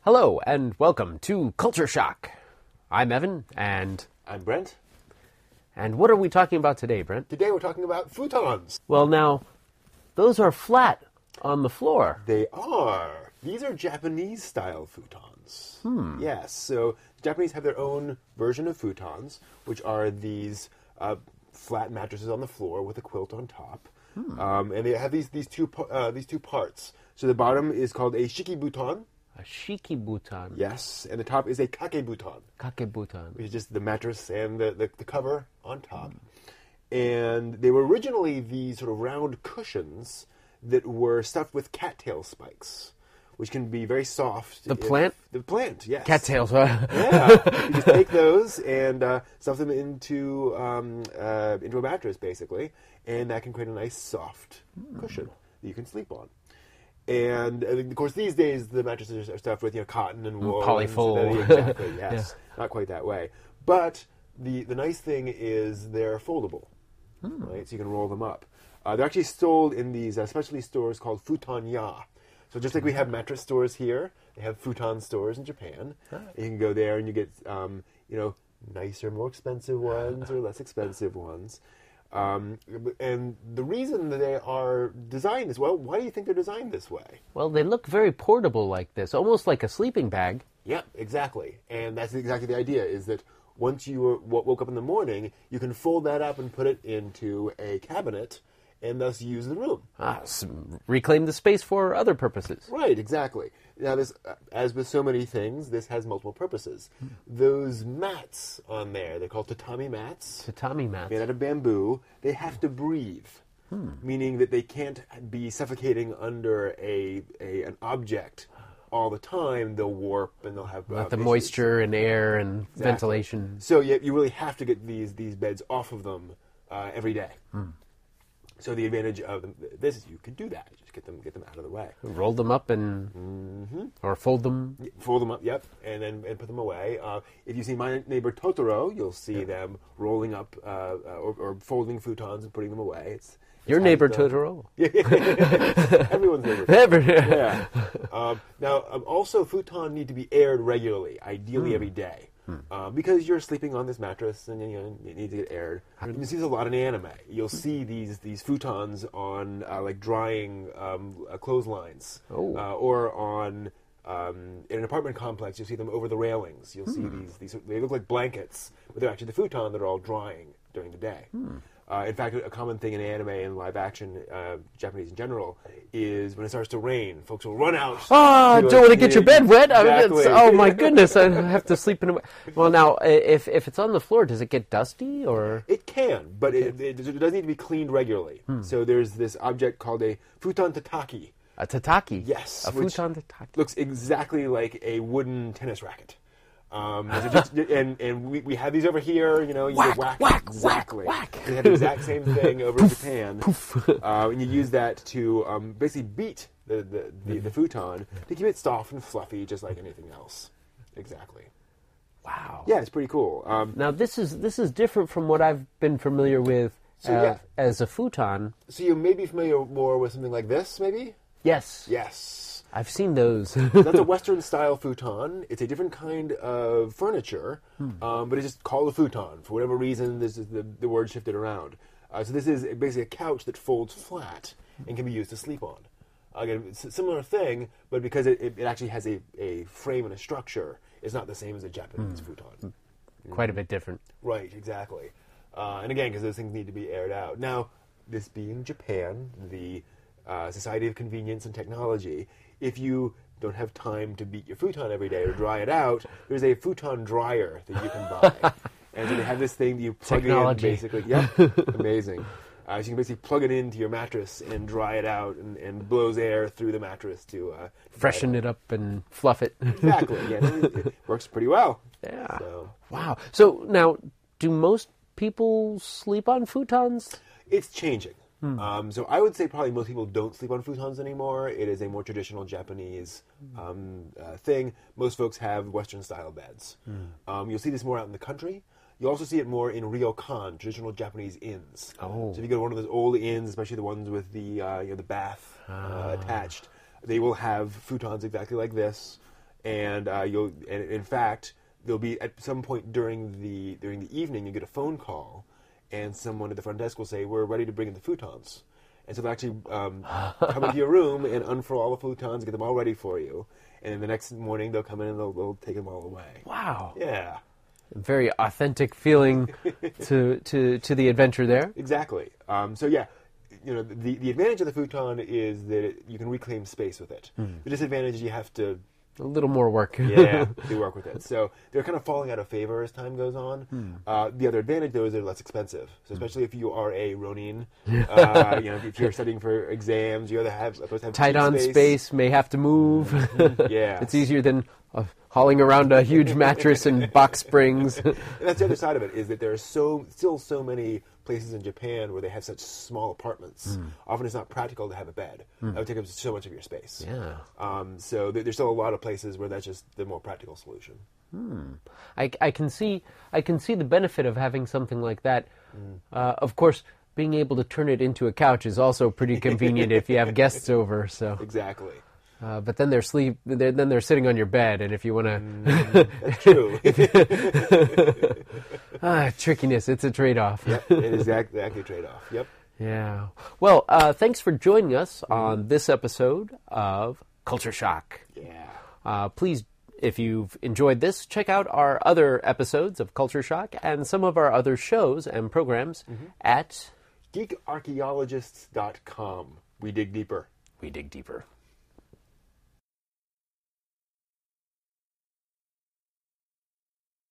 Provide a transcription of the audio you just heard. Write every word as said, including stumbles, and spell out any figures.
Hello, and welcome to Culture Shock. I'm Evan, and... I'm Brent. And what are we talking about today, Brent? Today we're talking about futons. Well, now, those are flat on the floor. They are. These are Japanese-style futons. Hmm. Yes, so the Japanese have their own version of futons, which are these uh, flat mattresses on the floor with a quilt on top. Hmm. Um, and they have these these two uh, these two parts. So the bottom is called a shikibuton. A shikibuton. Yes, and the top is a kakebuton. Kakebuton. Which is just the mattress and the, the, the cover on top. And they were originally these sort of round cushions that were stuffed with cattail spikes, which can be very soft. The plant? The plant, yes. Cattails, huh? Yeah. You just take those and uh, stuff them into um, uh, into a mattress, basically, and that can create a nice soft mm. cushion that you can sleep on. And, uh, of course, these days the mattresses are stuffed with you know cotton and wool. Polyfold. Exactly. Yes. Yeah. Not quite that way. But the the nice thing is they're foldable, hmm. right? So you can roll them up. Uh, they're actually sold in these uh, specialty stores called Futon-ya. So just like we have mattress stores here, they have futon stores in Japan. Right. You can go there and you get um, you know nicer, more expensive ones or less expensive ones. Um, and the reason that they are designed this well, why do you think they're designed this way? Well, they look very portable like this, almost like a sleeping bag. Yeah, exactly. And that's exactly the idea, is that once you were, woke up in the morning, you can fold that up and put it into a cabinet and thus use the room. Ah, so reclaim the space for other purposes. Right, exactly. Now, this, as with so many things, this has multiple purposes. Hmm. Those mats on there, they're called tatami mats. Tatami mats. Made out of bamboo. They have to breathe, hmm. meaning that they can't be suffocating under a, a an object all the time. They'll warp and they'll have uh, the issues. moisture and air and exactly. ventilation. So you, you really have to get these, these beds off of them uh, every day. Hmm. So the advantage of this is you can do that. Just get them get them out of the way. Roll them up and mm-hmm. or fold them. Fold them up, yep, and then and put them away. Uh, if you see My Neighbor Totoro, you'll see yeah. them rolling up uh, or, or folding futons and putting them away. It's, it's your neighbor Totoro. Everyone's neighbor. Ever. Yeah. Um, now, um, also futon need to be aired regularly, ideally mm. every day. Hmm. Uh, because you're sleeping on this mattress and you know it needs to get aired. You see this a lot in anime. You'll see these these futons on uh, like drying um, uh, clotheslines, oh. uh, or on um, in an apartment complex. You'll see them over the railings. You'll hmm. see these these they look like blankets, but they're actually the futon that are all drying during the day. Hmm. Uh, in fact, a common thing in anime and live action, uh, Japanese in general, is when it starts to rain, folks will run out. Oh, don't want to get your bed wet. Exactly. I mean, it's, oh my goodness, I have to sleep in a. Well, now, if if it's on the floor, does it get dusty or? It can, but it, it, it does need to be cleaned regularly. Hmm. So there's this object called a futon tataki. A tataki. Yes, a futon tataki looks exactly like a wooden tennis racket. Um, just, and and we, we have these over here, you know, you whack, whack, whack, exactly. whack, whack. We have the exact same thing over in Japan, uh, and you use that to um, basically beat the the, the the futon to keep it soft and fluffy, just like anything else. Exactly. Wow. Yeah, it's pretty cool. Um, now this is this is different from what I've been familiar with so, uh, yeah. as a futon. So you may be familiar more with something like this, maybe? Yes. Yes. I've seen those. That's a Western-style futon. It's a different kind of furniture, hmm. um, but it's just called a futon. For whatever reason, this is the, the word shifted around. Uh, so this is basically a couch that folds flat and can be used to sleep on. Again, it's a similar thing, but because it, it actually has a, a frame and a structure, it's not the same as a Japanese hmm. futon. Quite a bit different. Right, exactly. Uh, and again, because those things need to be aired out. Now, this being Japan, the uh, Society of Convenience and Technology, if you don't have time to beat your futon every day or dry it out, there's a futon dryer that you can buy. And so they have this thing that you plug Technology. in, basically. Yeah, amazing. Uh, so you can basically plug it into your mattress and dry it out, and, and blows air through the mattress to uh, freshen it up and fluff it. Exactly. Yeah, it, it works pretty well. Yeah. So. Wow. So now, do most people sleep on futons? It's changing. Hmm. Um, so I would say probably most people don't sleep on futons anymore. It is a more traditional Japanese um, uh, thing. Most folks have Western-style beds. Hmm. Um, you'll see this more out in the country. You'll also see it more in ryokan, traditional Japanese inns. Oh. So if you go to one of those old inns, especially the ones with the uh, you know the bath uh, ah. attached, they will have futons exactly like this. and uh, you'll. And in fact, there'll be at some point during the during the evening, you get a phone call, and someone at the front desk will say, "We're ready to bring in the futons." And so they'll actually um, come into your room and unfurl all the futons, get them all ready for you. And then the next morning, they'll come in and they'll, they'll take them all away. Wow. Yeah. Very authentic feeling to, to, to the adventure there. Exactly. Um, so, yeah, you know, the, the advantage of the futon is that it, you can reclaim space with it. Mm. The disadvantage is you have to... A little more work. yeah, do work with it. So they're kind of falling out of favor as time goes on. Hmm. Uh, the other advantage, though, is they're less expensive. So especially if you are a Ronin, uh, you know, if you're studying for exams, you either have supposed to have tight on space. space, may have to move. Mm-hmm. Yeah, it's easier than uh, hauling around a huge mattress and box springs. And that's the other side of it, is that there are so still so many places in Japan where they have such small apartments. Mm. Often it's not practical to have a bed. Mm. That would take up so much of your space. Yeah. Um, so th- there's still a lot of places where that's just the more practical solution. Hmm. I, I can see I can see the benefit of having something like that. Mm. Uh, of course, being able to turn it into a couch is also pretty convenient if you have guests over. So exactly. Uh, but then they're sleep. They're, then they're sitting on your bed, and if you want to, mm, that's true. ah, trickiness. It's a trade-off. Yep, it is exactly, exactly a trade-off. Yep. Yeah. Well, uh, thanks for joining us on this episode of Culture Shock. Yeah. Uh, please, if you've enjoyed this, check out our other episodes of Culture Shock and some of our other shows and programs mm-hmm. at geek archaeologists dot com. We dig deeper. We dig deeper.